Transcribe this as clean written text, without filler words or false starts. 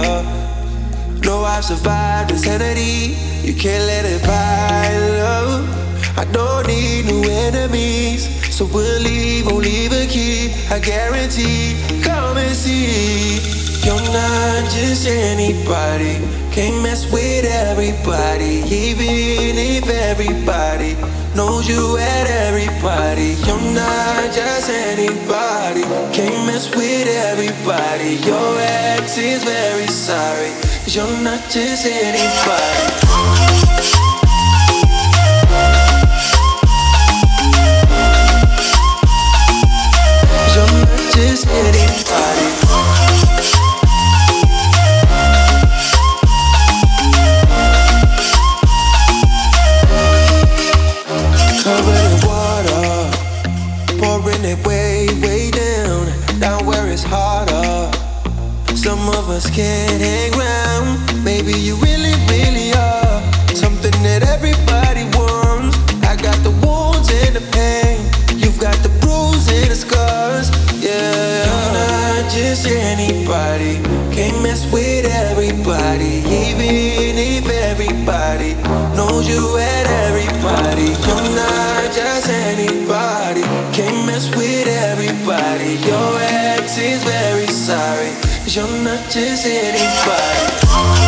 up. No, I've survived insanity. You can't let it buy love. I don't need new enemies, so we'll leave, won't leave a key. I guarantee, come and see. You're not just anybody. Can't mess with everybody, even if everybody knows you at everybody. You're not just anybody. Can't mess with everybody. Your ex is very sorry, 'cause you're not just anybody. You're not just anybody. Covered in water, pouring it way, way down, down where it's harder. Some of us can't hang round. Maybe you really, really are something that everybody wants. I got the wounds and the pain. You've got the bruises and the scars. Yeah, you're not just anybody. Can't mess with everybody, even if everybody knows you at everybody. You're not just anybody. Can't mess with everybody. Your ex is very sorry, 'cause you're not just anybody.